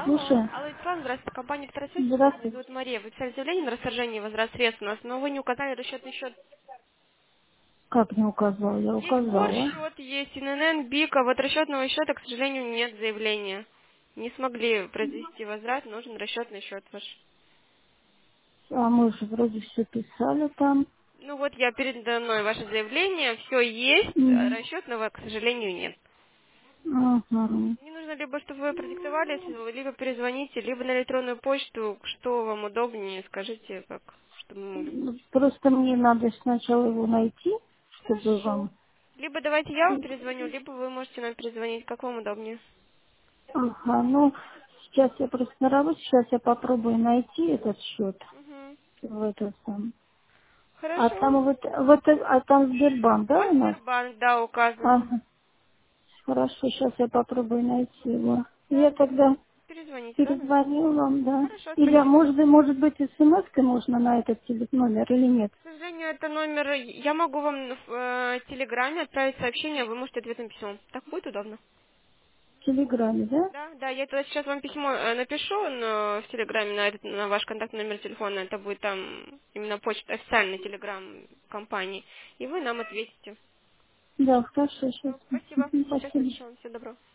Алло, Слушай, алло, Светлана, здравствуйте, компания «Второсвязь», меня здравствуйте. зовут Мария. Вы писали заявление на расторжение и возврат средств у нас, но вы не указали расчетный счет. Как не указала? Я Есть указала. счет, есть ИНН, БИК, а вот расчетного счета, к сожалению, нет заявления. Не смогли произвести возврат, нужен расчетный счет ваш. А мы же вроде все писали там. Ну вот я передо мной ваше заявление, все есть, а М, расчетного, к сожалению, нет. ага. Мне нужно либо, чтобы вы продиктовали, либо перезвоните, либо на электронную почту, что вам удобнее, скажите, как, чтобы мы могли. Просто мне надо сначала его найти, чтобы Хорошо. вам... Либо давайте я вам перезвоню, либо вы можете нам перезвонить, как вам удобнее. Ага, ну, сейчас я просто на работе, сейчас я попробую найти этот счет Угу. в этот сам. А Хорошо. там а там Сбербанк, да, Вот у нас? Сбербанк, да, указан. Ага, хорошо, сейчас я попробую найти его. Да, Я тогда перезвоните, да? перезвоню вам, да. Хорошо, Или, спасибо. может быть, смс-кой можно на этот номер или нет? К сожалению, это номер... Я могу вам в Телеграме отправить сообщение, а вы можете ответным письмом. Так будет удобно? В Телеграме, да? Да, да, я тогда сейчас вам письмо напишу в Телеграме на ваш контактный номер телефона. Это будет там именно почта, официальный Телеграм компании. И вы нам ответите. Да, хорошо, сейчас. Всё, спасибо. Счастливо, Спасибо. всего доброго.